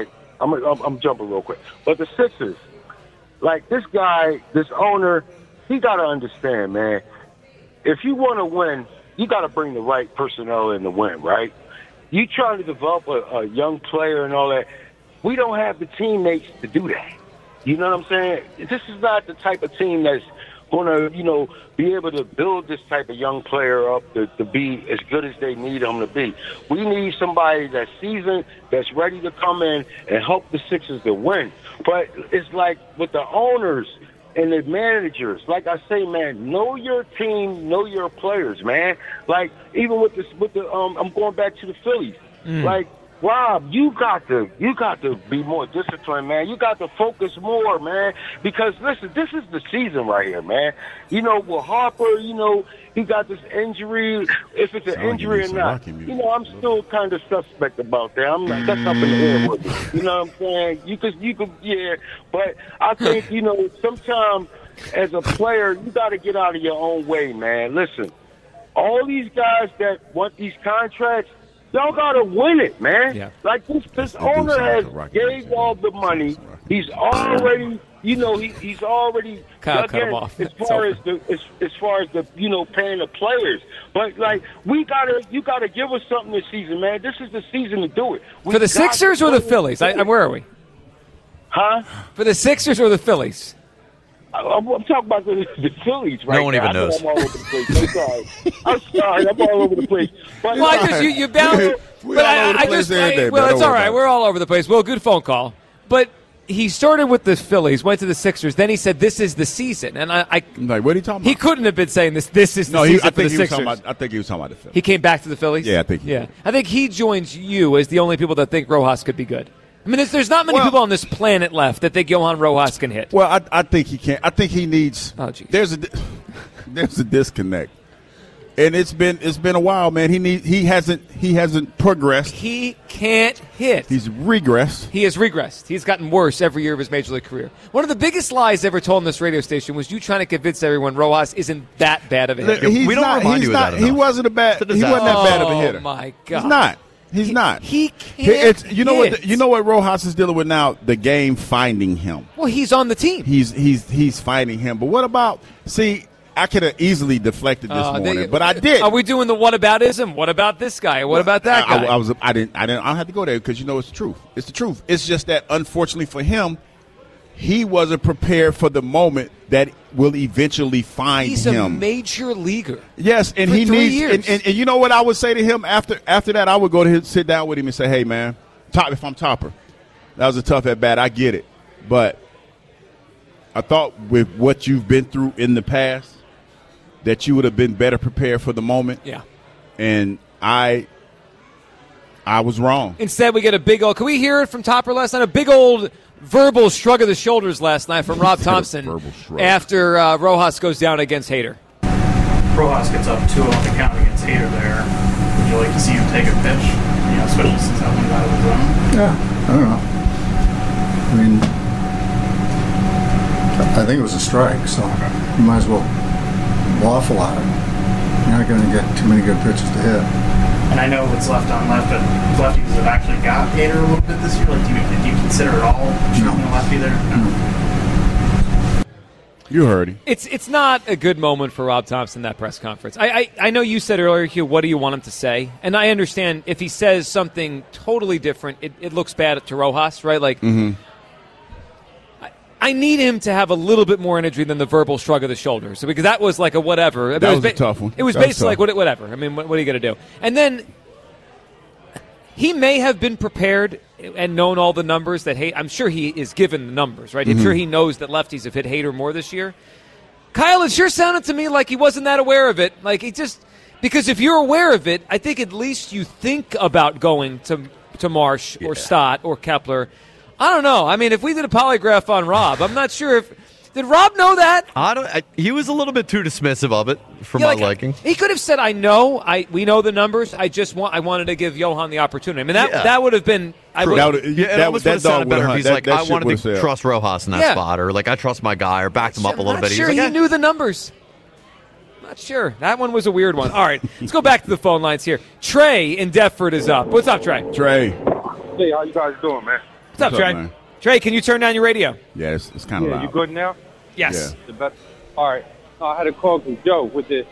I'm jumping real quick. But the Sixers, like this guy, this owner, he got to understand, man. If you want to win, you got to bring the right personnel in to win, right? You trying to develop a young player and all that. We don't have the teammates to do that. You know what I'm saying? This is not the type of team that's going to, be able to build this type of young player up to be as good as they need them to be. We need somebody that's seasoned, that's ready to come in and help the Sixers to win. But it's like with the owners and the managers, like I say, man, know your team, know your players, man. Like even with the I'm going back to the Phillies. Like Rob, you got to be more disciplined, man. You got to focus more, man. Because listen, this is the season right here, man. With Harper, he got this injury. If it's an injury or not, I'm still kind of suspect about that. I'm not, that's up in the air with me. You know what I'm saying? You could, yeah. But I think, sometimes as a player, you got to get out of your own way, man. Listen, all these guys that want these contracts, y'all gotta win it, man. Yeah. Like this owner has gave all the money. He's already, he's already Kyle cut him off. As far as the paying the players. But like you gotta give us something this season, man. This is the season to do it. For the Sixers or the Phillies? Where are we? Huh? For the Sixers or the Phillies? I'm talking about the Phillies right now. No one even knows. I'm all over the place. I'm sorry. I'm all over the place. But, well, I just you bound. Well, it's all right. We're all over the place. Well, good phone call. But he started with the Phillies, went to the Sixers. Then he said, "This is the season." And I'm like, what are you talking about? He couldn't have been saying this. This is the season for the Sixers. I think he was talking about the Phillies. He came back to the Phillies. Yeah, I think. I think he joins you as the only people that think Rojas could be good. I mean, there's not many people on this planet left that think Johan Rojas can hit. Well, I think he can. I think he needs. Oh, geez. There's a disconnect, and it's been a while, man. He hasn't progressed. He can't hit. He's regressed. He has regressed. He's gotten worse every year of his major league career. One of the biggest lies ever told on this radio station was you trying to convince everyone Rojas isn't that bad of a hitter. We don't remind you of that enough. He wasn't that bad of a hitter. Oh my God, he's not. He's not. He can't. You know what Rojas is dealing with now? The game finding him. Well, he's on the team. He's finding him. But what about? See, I could have easily deflected this morning, but I did. Are we doing the whataboutism? What about this guy? What about that guy? I don't have to go there because it's the truth. It's the truth. It's just that unfortunately for him, he wasn't prepared for the moment that will eventually find him. He's a major leaguer. Yes, and for he 3 needs. years. And you know what I would say to him after that? I would go to sit down with him and say, "Hey, man, if I'm Topper, that was a tough at bat. I get it, but I thought with what you've been through in the past, that you would have been better prepared for the moment. Yeah, and I was wrong. Instead, we get a big old. Can we hear it from Topper last night? A big old verbal shrug of the shoulders last night from Rob Thompson after Rojas goes down against Hader. Rojas gets up 2-0 on the count against Hader there. Would you like to see him take a pitch? Especially since that one's out of the zone. Yeah, I don't know. I mean, I think it was a strike, so you might as well waffle at it. You're not going to get too many good pitches to hit. And I know it's left on left, but lefties have actually got Hader a little bit this year. Like, do you consider it all shooting a lefty there? No. You heard him. It's not a good moment for Rob Thompson, that press conference. I know you said earlier, Hugh, what do you want him to say? And I understand if he says something totally different, it looks bad to Rojas, right? Like, I need him to have a little bit more energy than the verbal shrug of the shoulders. So, because that was like a whatever. That was a tough one. It was basically like whatever. I mean, what are you going to do? And then he may have been prepared and known all the numbers that I'm sure he is given the numbers, right? I'm sure he knows that lefties have hit Hader more this year. Kyle, it sure sounded to me like he wasn't that aware of it. Like, he just – because if you're aware of it, I think at least you think about going to Marsh or Stott or Kepler. I don't know. I mean, if we did a polygraph on Rob, I'm not sure if – did Rob know that? He was a little bit too dismissive of it for my liking. He could have said, "I know, we know the numbers. I wanted to give Johan the opportunity." I mean, that would have been. It almost would have sounded better if he's like, "I wanted to trust Rojas in that spot," or like, "I trust my guy," or backed him up a little bit. Sure, he knew the numbers. Not sure. That one was a weird one. All right, let's go back to the phone lines here. Trey in Deptford is up. What's up, Trey? Trey. Hey, how you guys doing, man? What's up, Trey? man? Trey, can you turn down your radio? Yeah, it's kind of Yeah, loud. you good now? Yes. The best. All right. I had a call from Joe with the.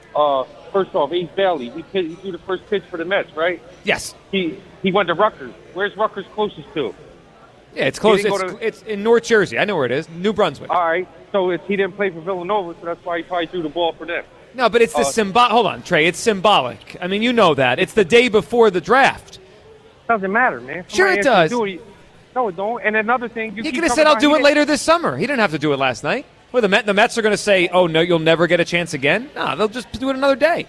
First off, Ace Bailey. He threw the first pitch for the Mets, right? Yes. He went to Rutgers. Where's Rutgers closest to? Yeah, it's close. He didn't go It's in North Jersey. I know where it is. New Brunswick. All right. So he didn't play for Villanova, so that's why he probably threw the ball for them. No, but it's the Hold on, Trey. It's symbolic. I mean, you know that. It's the day before the draft. Doesn't matter, man. Sure it does. No, it don't. And another thing, He could have said, "I'll do it later this summer." He didn't have to do it last night. Well, the Mets are going to say, "Oh no, you'll never get a chance again." No, they'll just do it another day.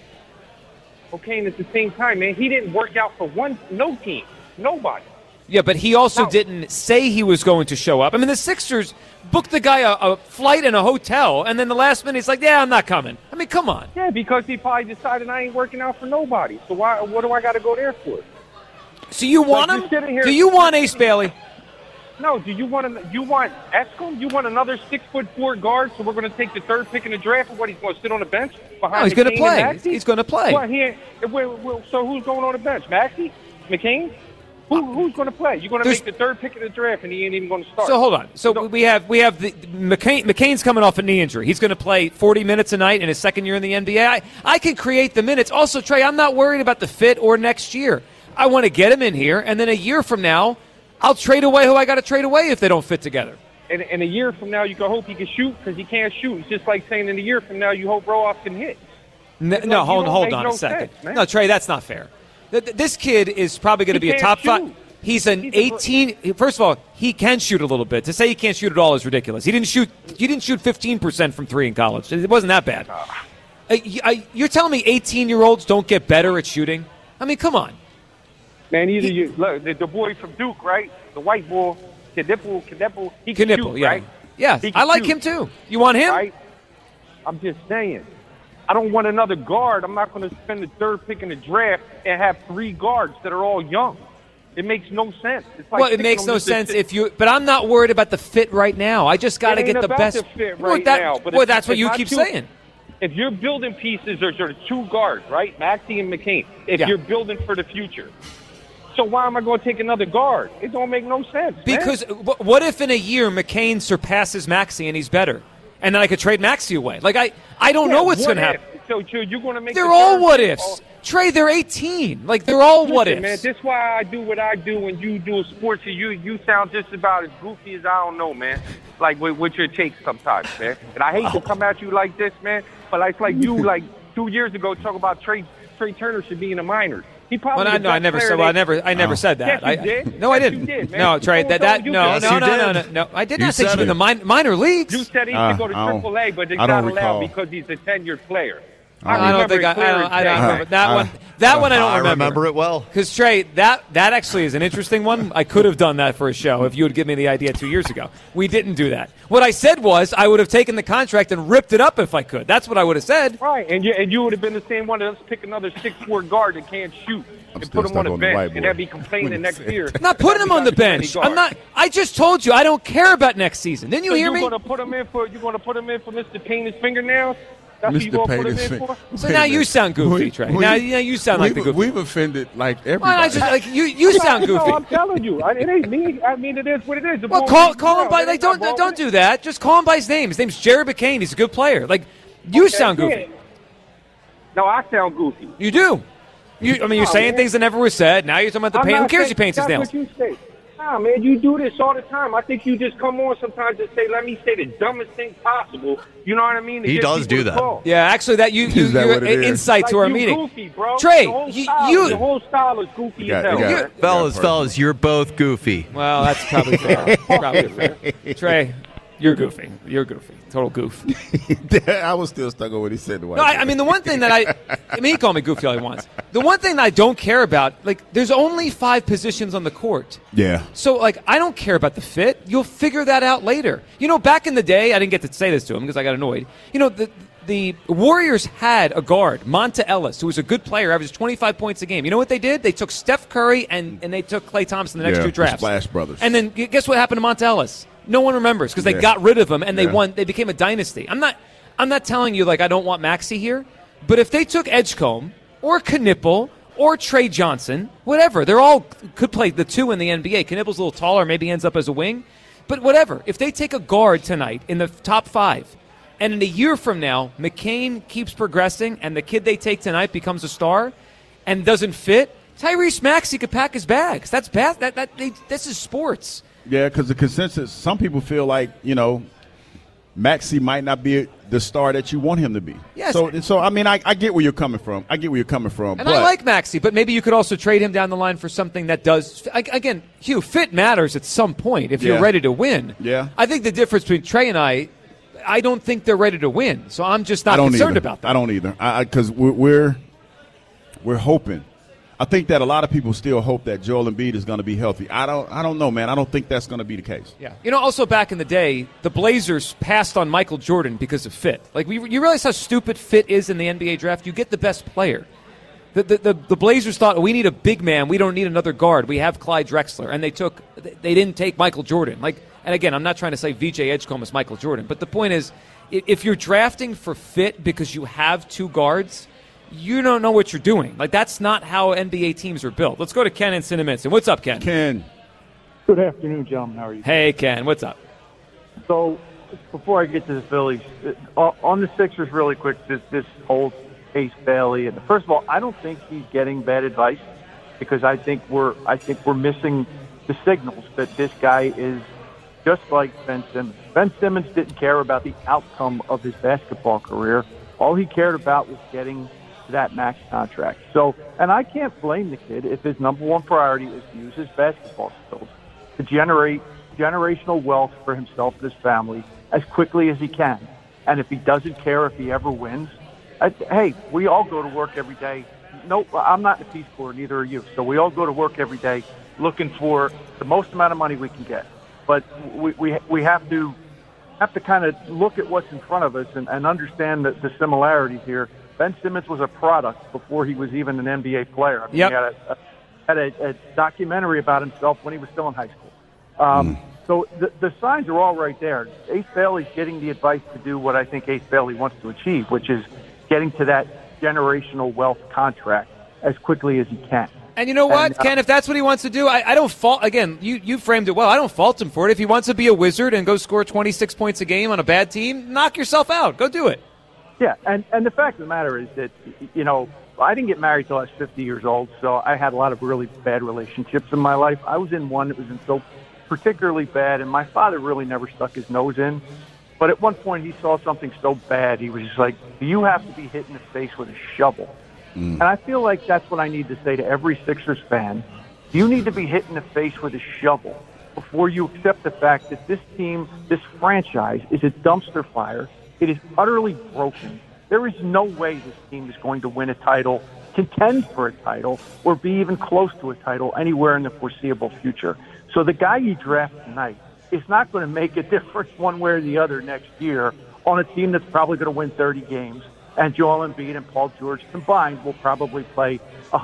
Okay, and at the same time, man, he didn't work out for no team, nobody. Yeah, but he also didn't say he was going to show up. I mean, the Sixers booked the guy a flight and a hotel, and then the last minute he's like, "Yeah, I'm not coming." I mean, come on. Yeah, because he probably decided I ain't working out for nobody. So what do I got to go there for? So you want him? Do you want Ace Bailey? No. Do you want Escom? You want another 6'4" guard? So we're going to take the third pick in the draft, or what? He's going to sit on the bench behind? No, he's going to McCain play. and Maxey? He's going to play. Well, so who's going on the bench? Maxey? McCain? Who's going to play? You're going to make the third pick in the draft, and he ain't even going to start. So hold on. So we have the McCain's coming off a knee injury. He's going to play 40 minutes a night in his second year in the NBA. I can create the minutes. Also, Trey, I'm not worried about the fit or next year. I want to get him in here, and then a year from now, I'll trade away who I got to trade away if they don't fit together. And a year from now, you can hope he can shoot because he can't shoot. It's just like saying in a year from now, you hope Rojas can hit. No, hold on a second. Sense, no, Trey, that's not fair. This kid is probably going to be a top five. He's an 18. First of all, he can shoot a little bit. To say he can't shoot at all is ridiculous. He didn't shoot 15% from three in college. It wasn't that bad. You're telling me 18-year-olds don't get better at shooting? I mean, come on. Man, look, the boy from Duke, right? The white boy, Knipple, he can shoot, yeah. right? Yeah, I like him too. You want him? Right? I'm just saying. I don't want another guard. I'm not going to spend the third pick in the draft and have three guards that are all young. It makes no sense. It's like it makes no sense if you. But I'm not worried about the fit right now. I just got to get the best. The fit right now. But that's what you keep saying. If you're building pieces, there's two guards, right? Maxey and McCain. If you're building for the future. So why am I going to take another guard? It don't make no sense. Because what if in a year McCain surpasses Maxey and he's better, and then I could trade Maxey away? Like I don't know what's going to happen. So you're going to make. They're all what ifs. Trey, they're 18. Like they're all what ifs. Man, that's why I do what I do when you do sports. You sound just about as goofy as I don't know, man. Like with your takes sometimes, man. And I hate to come at you like this, man. But like you 2 years ago talk about Trey Turner should be in the minors. He probably. Well, I never said. Well, I never said that. Yes, you did. No, I Yes, didn't. you did, man. No, Trey. No. I did not say he's in the minor leagues. You said he could go to AAA, but it's not allowed because he's a tenured player. I don't remember that one. That one I don't remember. I remember it well. Because, Trey, that actually is an interesting one. I could have done that for a show if you had given me the idea 2 years ago. We didn't do that. What I said was I would have taken the contract and ripped it up if I could. That's what I would have said. Right, and you would have been the same one. Let's pick another 6'4" guard that can't shoot and put him on the bench, and that'd be complaining next year. I'm not putting him on the bench. I'm not. I just told you I don't care about next season. Didn't you hear me? You're going to put him in for Mr. Paint his fingernails? That's what you going to put him in for? So now you sound goofy, Trey. Now you sound like the goofy. We've offended everybody. You sound goofy. No, I'm telling you, it ain't me. I mean, it is what it is. Well, call him by don't do that. Just call him by his name. His name's Jared McCain. He's a good player. You sound goofy. No, I sound goofy. You do. You're saying things that never were said. Now you're talking about the paint. Who cares who paints his nails? That's what you say. Nah, man, you do this all the time. I think you just come on sometimes and say, let me say the dumbest thing possible. You know what I mean? He does do that. Yeah, actually, you're insight to our meeting. Goofy, bro. Trey, the whole style is goofy as hell. Fellas, you're both goofy. Well, that's probably fair. Trey, you're goofy. You're goofy. Total goof. I was still stuck on what he said. No, I mean, the one thing that he called me goofy all he wants. The one thing that I don't care about, there's only 5 positions on the court. Yeah. So, I don't care about the fit. You'll figure that out later. Back in the day, I didn't get to say this to him because I got annoyed. The Warriors had a guard, Monta Ellis, who was a good player, averaged 25 points a game. You know what they did? They took Steph Curry and they took Klay Thompson the next 2 drafts. Splash Brothers. And then guess what happened to Monta Ellis? No one remembers because they got rid of him and they won. They became a dynasty. I'm not telling you I don't want Maxey here, but if they took Edgecombe or Knipple or Trey Johnson, whatever. They're all could play the 2 in the NBA. Knibble's a little taller, maybe ends up as a wing. But whatever. If they take a guard tonight in the top 5, and in a year from now, McCain keeps progressing, and the kid they take tonight becomes a star and doesn't fit, Tyrese Maxey could pack his bags. That's bad. This is sports. Yeah, because the consensus, some people feel like, Maxey might not be the star that you want him to be. Yes. So I mean, I get where you're coming from. And I like Maxey, but maybe you could also trade him down the line for something that does. Again, Hugh, fit matters at some point if you're ready to win. Yeah. I think the difference between Trey and I don't think they're ready to win. So I'm just not concerned about that. I don't either. Because we're hoping. I think that a lot of people still hope that Joel Embiid is going to be healthy. I don't know, man. I don't think that's going to be the case. Yeah. Also back in the day, the Blazers passed on Michael Jordan because of fit. Like, you realize how stupid fit is in the NBA draft? You get the best player. The Blazers thought, we need a big man. We don't need another guard. We have Clyde Drexler. And they didn't take Michael Jordan. And again, I'm not trying to say VJ Edgecombe is Michael Jordan. But the point is, if you're drafting for fit because you have 2 guards, you don't know what you're doing. That's not how NBA teams are built. Let's go to Ken in Cinnaminson. What's up, Ken? Ken. Good afternoon, gentlemen. How are you? Hey, Ken. What's up? So, before I get to the Phillies, on the Sixers really quick, this whole Ace Bailey. And first of all, I don't think he's getting bad advice because I think we're missing the signals that this guy is just like Ben Simmons. Ben Simmons didn't care about the outcome of his basketball career. All he cared about was getting that max contract. So, and I can't blame the kid if his number one priority is to use his basketball skills to generate generational wealth for himself and his family as quickly as he can. And if he doesn't care if he ever wins, hey, we all go to work every day. No, I'm not in the Peace Corps, neither are you. So we all go to work every day looking for the most amount of money we can get. But we have to kind of look at what's in front of us and understand the similarities here. Ben Simmons was a product before he was even an NBA player. I mean, yep. He had a documentary about himself when he was still in high school. So the signs are all right there. Ace Bailey's getting the advice to do what I think Ace Bailey wants to achieve, which is getting to that generational wealth contract as quickly as he can. And you know what, Ken, if that's what he wants to do, I don't fault, again, you framed it well, I don't fault him for it. If he wants to be a wizard and go score 26 points a game on a bad team, knock yourself out. Go do it. Yeah, and the fact of the matter is that, I didn't get married till I was 50 years old, so I had a lot of really bad relationships in my life. I was in one that was so particularly bad, and my father really never stuck his nose in. But at one point he saw something so bad, he was just like, you have to be hit in the face with a shovel. And I feel like that's what I need to say to every Sixers fan. You need to be hit in the face with a shovel before you accept the fact that this team, this franchise, is a dumpster fire. It is utterly broken. There is no way this team is going to win a title, contend for a title, or be even close to a title anywhere in the foreseeable future. So the guy you draft tonight is not going to make a difference one way or the other next year on a team that's probably going to win 30 games. And Joel Embiid and Paul George combined will probably play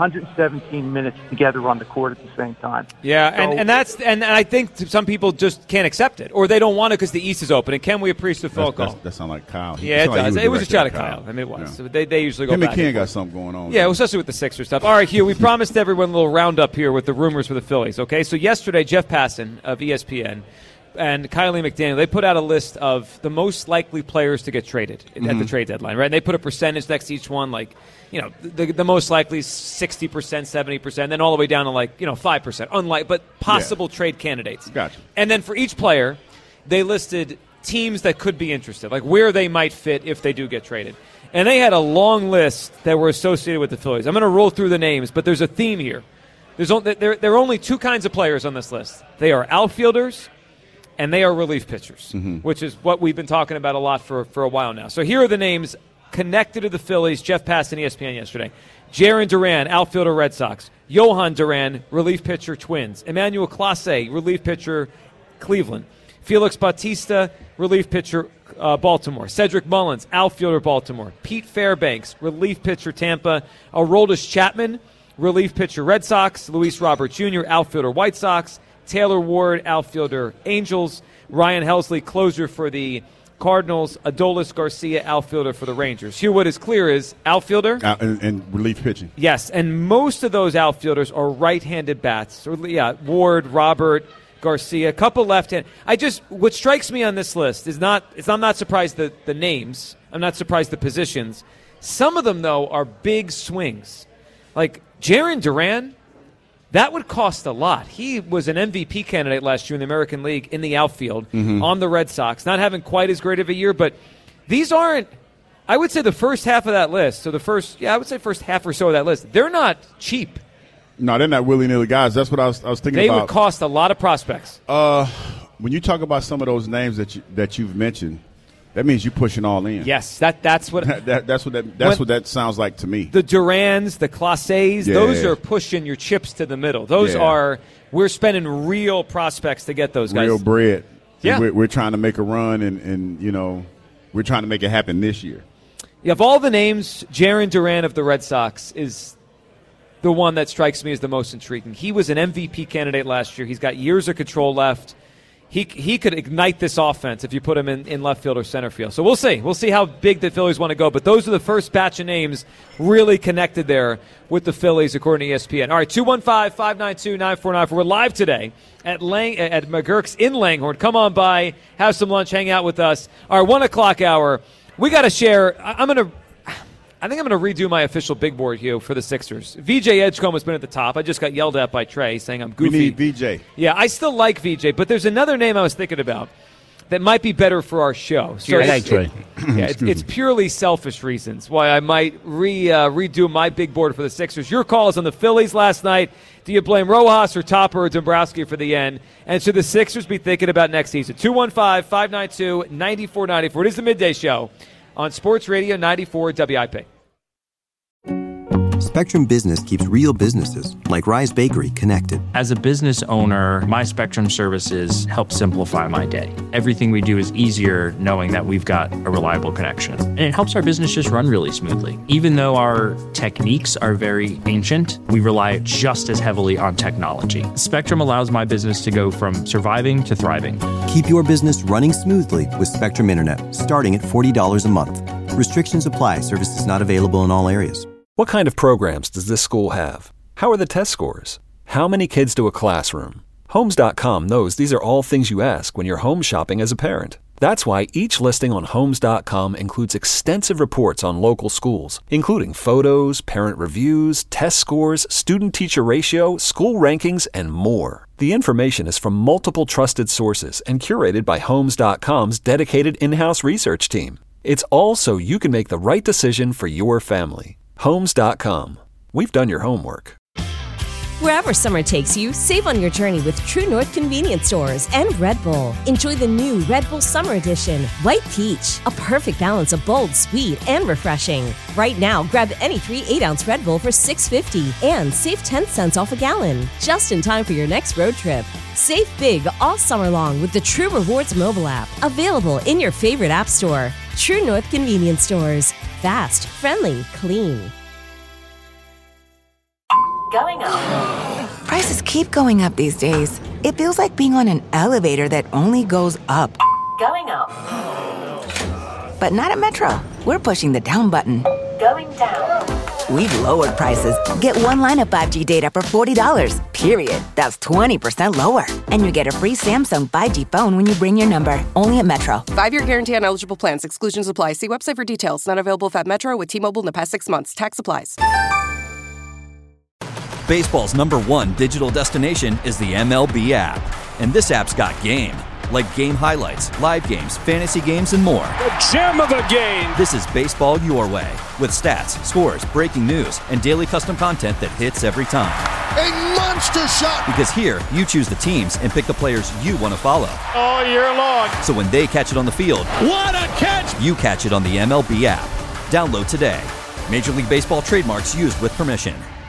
117 minutes together on the court at the same time. Yeah, so, and I think some people just can't accept it, or they don't want to because the East is open. And can we appreciate the phone call? That sounds like Kyle. Yeah, it does. It was a shot at Kyle. I mean, it was. Yeah. So they usually go back. Him and Ken got something going on. Yeah, especially with the Sixers stuff. All right, Hugh, we promised everyone a little roundup here with the rumors for the Phillies, okay? So yesterday, Jeff Passan of ESPN and Kylie McDaniel, they put out a list of the most likely players to get traded at the trade deadline, right? And they put a percentage next to each one, like, the most likely 60%, 70%, then all the way down to 5%, but possible trade candidates. Gotcha. And then for each player, they listed teams that could be interested, like where they might fit if they do get traded. And they had a long list that were associated with the Phillies. I'm going to roll through the names, but there's a theme here. There are only two kinds of players on this list. They are outfielders and they are relief pitchers, which is what we've been talking about a lot for a while now. So here are the names connected to the Phillies. Jeff Passan, ESPN yesterday. Jarren Duran, outfielder, Red Sox. Johan Duran, relief pitcher, Twins. Emmanuel Clase, relief pitcher, Cleveland. Felix Bautista, relief pitcher, Baltimore. Cedric Mullins, outfielder, Baltimore. Pete Fairbanks, relief pitcher, Tampa. Aroldis Chapman, relief pitcher, Red Sox. Luis Robert Jr., outfielder, White Sox. Taylor Ward, outfielder, Angels. Ryan Helsley, closer for the Cardinals, Adolis Garcia, outfielder for the Rangers. Hugh, what is clear is outfielder. And relief pitching. Yes, and most of those outfielders are right-handed bats. Ward, Robert, Garcia, a couple left-hand. What strikes me on this list is I'm not surprised the names. I'm not surprised the positions. Some of them, though, are big swings. Like Jarren Duran, that would cost a lot. He was an MVP candidate last year in the American League in the outfield on the Red Sox. Not having quite as great of a year, but these aren't, I would say the first half of that list, first half or so of that list, they're not cheap. No, they're not willy-nilly guys. That's what I was thinking about. They would cost a lot of prospects. When you talk about some of those names that you've mentioned, that means you're pushing all in. Yes, that's what that's what that sounds like to me. The Durans, the Clases, those are pushing your chips to the middle. Those are we're spending real prospects to get those guys. Real bread. Yeah, we're trying to make a run, and we're trying to make it happen this year. Yeah, of all the names, Jarren Duran of the Red Sox is the one that strikes me as the most intriguing. He was an MVP candidate last year. He's got years of control left. He could ignite this offense if you put him in left field or center field. So we'll see. We'll see how big the Phillies want to go. But those are the first batch of names really connected there with the Phillies, according to ESPN. All right, 215-592-9494. We're live today at McGurk's in Langhorne. Come on by, have some lunch, hang out with us. Our 1 o'clock hour, we got to share. I think I'm going to redo my official big board, Hugh, for the Sixers. VJ Edgecombe has been at the top. I just got yelled at by Trey saying I'm goofy. We need VJ. Yeah, I still like VJ, but there's another name I was thinking about that might be better for our show. So it's purely selfish reasons why I might redo my big board for the Sixers. Your calls on the Phillies last night. Do you blame Rojas or Topper or Dombrowski for the end? And should the Sixers be thinking about next season? 215-592-9494. It is the Midday Show on Sports Radio 94 WIP. Spectrum Business keeps real businesses, like Rise Bakery, connected. As a business owner, my Spectrum services help simplify my day. Everything we do is easier knowing that we've got a reliable connection. And it helps our business just run really smoothly. Even though our techniques are very ancient, we rely just as heavily on technology. Spectrum allows my business to go from surviving to thriving. Keep your business running smoothly with Spectrum Internet, starting at $40 a month. Restrictions apply. Services not available in all areas. What kind of programs does this school have? How are the test scores? How many kids do a classroom? Homes.com knows these are all things you ask when you're home shopping as a parent. That's why each listing on Homes.com includes extensive reports on local schools, including photos, parent reviews, test scores, student-teacher ratio, school rankings, and more. The information is from multiple trusted sources and curated by Homes.com's dedicated in-house research team. It's all so you can make the right decision for your family. Homes.com. We've done your homework. Wherever summer takes you, save on your journey with True North Convenience Stores and Red Bull. Enjoy the new Red Bull Summer Edition, White Peach, a perfect balance of bold, sweet, and refreshing. Right now, grab any 3 8-ounce Red Bull for $6.50 and save 10 cents off a gallon, just in time for your next road trip. Save big all summer long with the True Rewards mobile app, available in your favorite app store. True North Convenience Stores. Fast, friendly, clean. Going up. Prices keep going up these days. It feels like being on an elevator that only goes up. Going up. But not at Metro. We're pushing the down button. Going down. We've lowered prices. Get one line of 5G data for $40, period. That's 20% lower. And you get a free Samsung 5G phone when you bring your number. Only at Metro. 5-year guarantee on eligible plans. Exclusions apply. See website for details. Not available at Metro with T-Mobile in the past 6 months. Tax applies. Baseball's #1 digital destination is the MLB app. And this app's got game. Like game highlights, live games, fantasy games, and more. The gem of the game! This is baseball your way. With stats, scores, breaking news, and daily custom content that hits every time. A monster shot! Because here, you choose the teams and pick the players you want to follow. All year long. So when they catch it on the field, what a catch! You catch it on the MLB app. Download today. Major League Baseball trademarks used with permission.